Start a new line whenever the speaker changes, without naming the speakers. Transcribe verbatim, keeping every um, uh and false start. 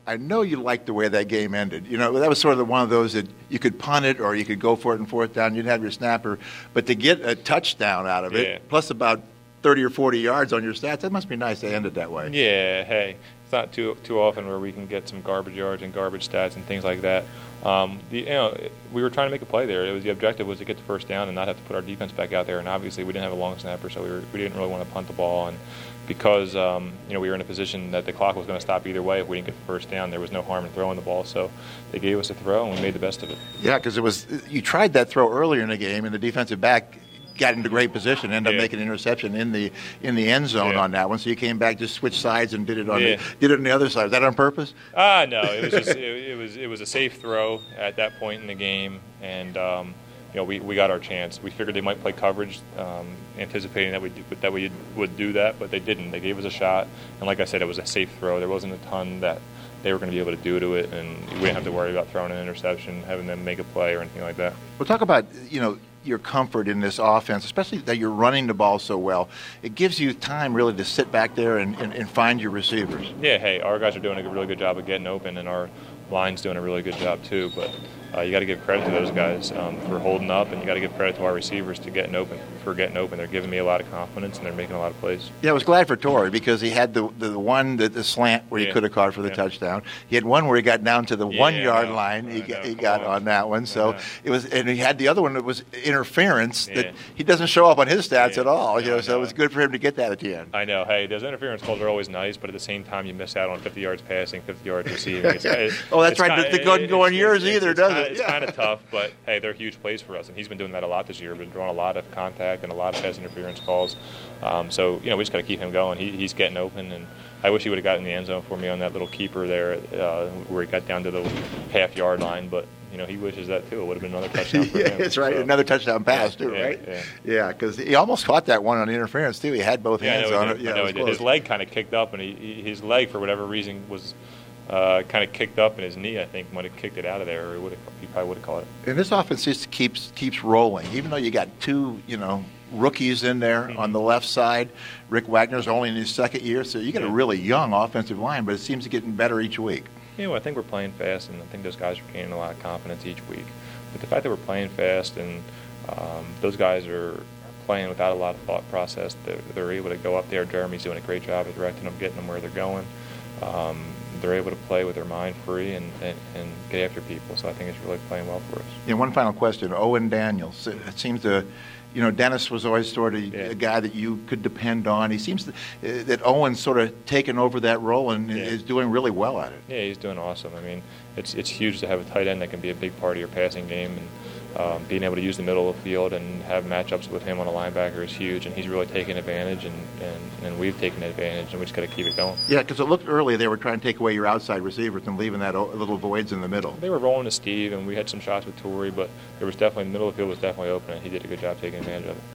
I know you liked the way that game ended. You know, that was sort of the, one of those that you could punt it or you could go for it in fourth down. You'd have your snapper. But to get a touchdown out of it,
yeah.
plus about thirty or forty yards on your stats, that must be nice to end it that way.
Yeah, hey, it's not too too often where we can get some garbage yards and garbage stats and things like that. Um, the, you know, we were trying to make a play there. It was the objective was to get the first down and not have to put our defense back out there. And obviously, we didn't have a long snapper, so we were, we didn't really want to punt the ball. And because um, you know we were in a position that the clock was going to stop either way, if we didn't get the first down, there was no harm in throwing the ball. So they gave us a throw, and we made the best of it.
Yeah, because it was you tried that throw earlier in the game, and the defensive back got into great position, ended
yeah.
up making an interception in the in the end zone
yeah.
on that one. So you came back, just switched sides and did it on
yeah.
the, did it on the other side. Was that on purpose?
Ah, uh, no. It was just it, it was it was a safe throw at that point in the game, and um, you know we, we got our chance. We figured they might play coverage, um, anticipating that we that we would do that, but they didn't. They gave us a shot, and like I said, it was a safe throw. There wasn't a ton that they were going to be able to do to it, and we didn't have to worry about throwing an interception, having them make a play or anything like that.
We'll talk about you know. your comfort in this offense, especially that you're running the ball so well. It gives you time really to sit back there and, and, and find your receivers.
Yeah, hey, our guys are doing a really good job of getting open, and our line's doing a really good job too. But uh, you got to give credit to those guys um, for holding up, and you got to give credit to our receivers to getting open for getting open. They're giving me a lot of confidence, and they're making a lot of plays.
Yeah, I was glad for Torrey because he had the the, the one the, the slant where he
yeah.
could have caught for the
yeah.
touchdown. He had one where he got down to the
yeah,
one yard
know.
line. He,
I
got,
know.
he got on. on that one. So it was, and he had the other one that was interference
yeah.
that he doesn't show up on his stats
yeah.
at all. You
no,
know, so
no.
it was good for him to get that at the end.
I know. Hey, those interference calls are always nice, but at the same time, you miss out on fifty yards passing, fifty yards receiving. It's, it,
oh, that's
it's
right.
Kinda,
They couldn't go on yours
it's,
either,
it's,
does
kinda,
it?
It's
Yeah.
kind of tough, but hey, they're huge plays for us, and he's been doing that a lot this year. Been drawing a lot of contact and a lot of pass interference calls. Um, so you know, we just got to keep him going. He, he's getting open, and I wish he would have gotten in the end zone for me on that little keeper there, uh, where he got down to the half yard line, but. You know, he wishes that too. It would have been another touchdown for
yeah,
him.
that's right.
So,
another touchdown pass
yeah,
too,
yeah,
right?
Yeah,
yeah, because he almost caught that one on interference too. He had both
yeah,
hands
I know
on
he
it.
did.
Yeah,
I know
it
he did.
close.
His leg kind of kicked up, and he, he, his leg, for whatever reason, was uh, kind of kicked up, and his knee, I think, might have kicked it out of there, or he, would have, he probably would have caught it.
And this offense just keeps keeps rolling, even though you got two, you know, rookies in there
mm-hmm.
on the left side. Rick Wagner's only in his second year, so you got
yeah.
a really young offensive line, but it seems to get better each week.
Yeah, well, I think we're playing fast, and I think those guys are gaining a lot of confidence each week. But the fact that we're playing fast and um, those guys are playing without a lot of thought process, they're, they're able to go up there. Jeremy's doing a great job of directing them, getting them where they're going. Um, they're able to play with their mind free and, and, and get after people. So I think it's really playing well for us.
Yeah, one final question. Owen Daniels. It seems to, you know, Dennis was always sort of
yeah.
a guy that you could depend on. He seems to, uh, that Owen's sort of taken over that role and
yeah.
is doing really well at it.
Yeah, he's doing awesome. I mean, it's it's huge to have a tight end that can be a big part of your passing game, and um, being able to use the middle of the field and have matchups with him on a linebacker is huge, and he's really taking advantage, and, and, and we've taken advantage, and we just got to keep it going.
Yeah, because it looked earlier they were trying to take away your outside receivers and leaving that o- little voids in the middle.
They were rolling to Steve, and we had some shots with Torrey, but there was definitely, the middle of the field was definitely open, and he did a good job taking advantage of it.